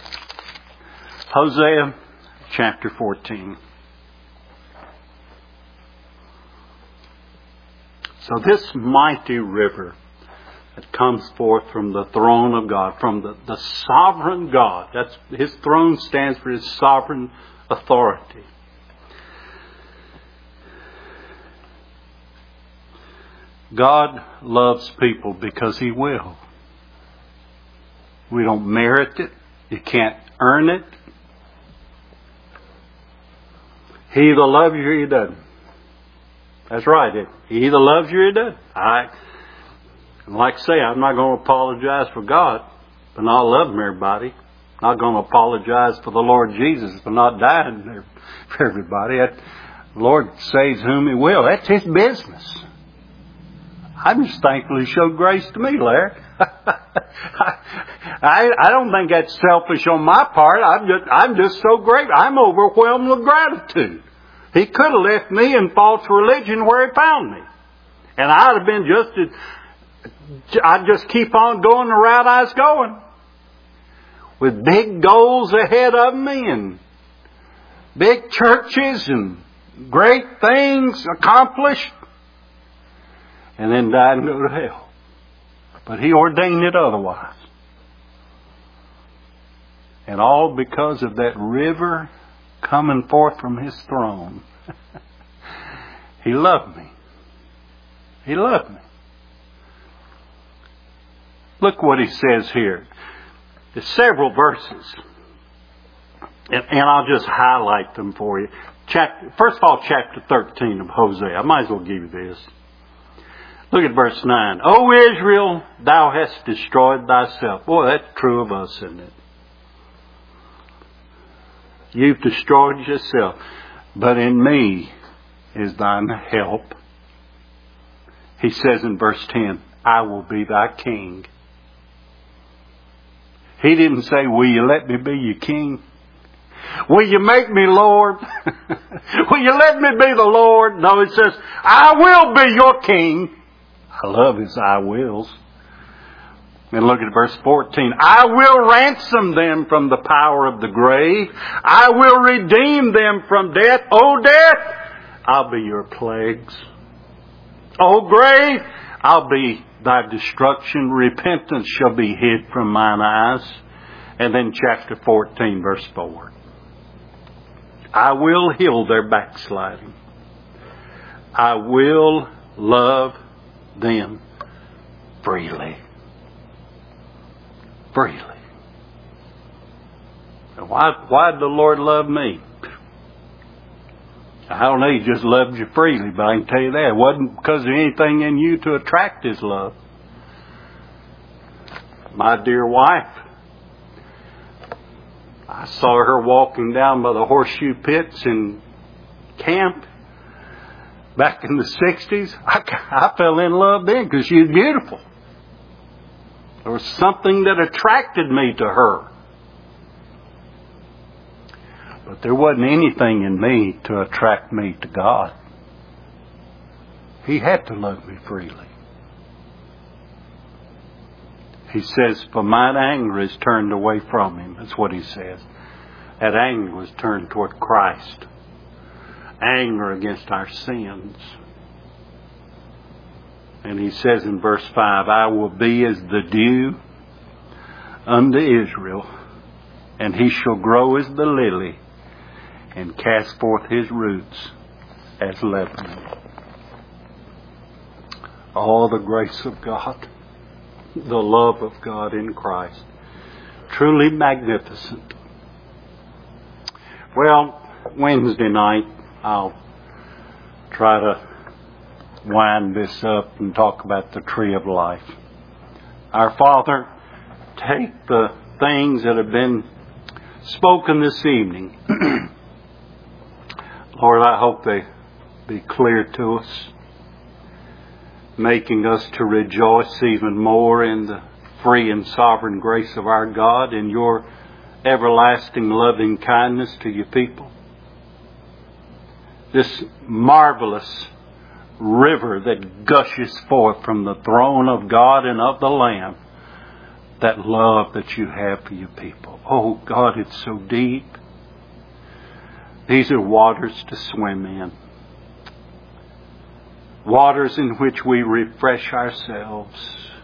S1: Hosea, chapter fourteen. So this mighty river that comes forth from the throne of God, from the, the sovereign God, that's His throne stands for His sovereign authority. God loves people because He will. We don't merit it. You can't earn it. He either loves you or He doesn't. That's right. He either loves you or He doesn't. I, like I say, I'm not going to apologize for God for not loving everybody. I'm not going to apologize for the Lord Jesus for not dying there for everybody. That, the Lord saves whom He will. That's His business. I'm just thankful He showed grace to me, Larry. I, I don't think that's selfish on my part. I'm just, I'm just so grateful. I'm overwhelmed with gratitude. He could have left me in false religion where He found me. And I'd have been just as, I'd just keep on going the route I was going. With big goals ahead of me and big churches and great things accomplished. And then die and go to hell. But He ordained it otherwise. And all because of that river coming forth from His throne. He loved me. He loved me. Look what He says here. There's several verses. And, and I'll just highlight them for you. Chapter, first of all, chapter thirteen of Hosea. I might as well give you this. Look at verse nine. O Israel, thou hast destroyed thyself. Boy, that's true of us, isn't it? You've destroyed yourself. But in me is thine help. He says in verse ten, I will be thy king. He didn't say, will you let me be your king? Will you make me Lord? Will you let me be the Lord? No, it says, I will be your king. I love his I wills. And look at verse fourteen. I will ransom them from the power of the grave. I will redeem them from death. O death, I'll be your plagues. O grave, I'll be thy destruction. Repentance shall be hid from mine eyes. And then chapter fourteen, verse four. I will heal their backsliding. I will love them freely. Freely. Why, why did the Lord love me? I don't know, He just loved you freely, but I can tell you that. It wasn't because of anything in you to attract His love. My dear wife, I saw her walking down by the horseshoe pits in camp back in the sixties. I, I fell in love then because she was beautiful. There was something that attracted me to her. But there wasn't anything in me to attract me to God. He had to love me freely. He says, for mine anger is turned away from Him. That's what He says. That anger was turned toward Christ. Anger against our sins. And He says in verse five, I will be as the dew unto Israel, and he shall grow as the lily, and cast forth his roots as Lebanon. Oh, the grace of God, the love of God in Christ. Truly magnificent. Well, Wednesday night, I'll try to wind this up and talk about the tree of life. Our Father, take the things that have been spoken this evening. Lord, I hope they be clear to us, making us to rejoice even more in the free and sovereign grace of our God and your everlasting loving kindness to your people. This marvelous river that gushes forth from the throne of God and of the Lamb, that love that you have for your people. Oh God, it's so deep. These are waters to swim in. Waters in which we refresh ourselves.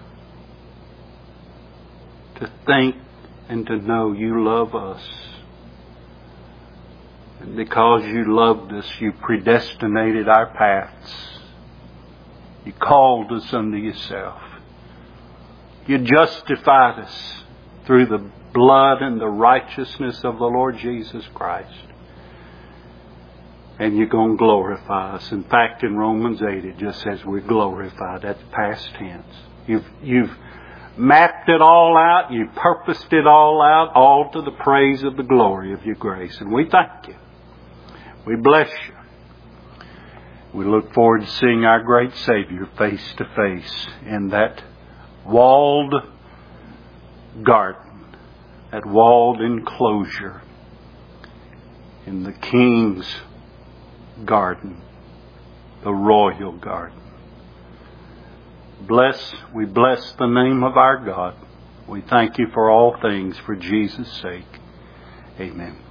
S1: To think and to know you love us. And because you loved us, you predestinated our paths. You called us unto yourself. You justified us through the blood and the righteousness of the Lord Jesus Christ. And you're going to glorify us. In fact, in Romans eight, it just says we're glorified. That's past tense. You've, you've mapped it all out. You've purposed it all out, all to the praise of the glory of your grace. And we thank you. We bless you. We look forward to seeing our great Savior face to face in that walled garden, that walled enclosure in the King's garden, the royal garden. Bless, we bless the name of our God. We thank you for all things for Jesus' sake. Amen.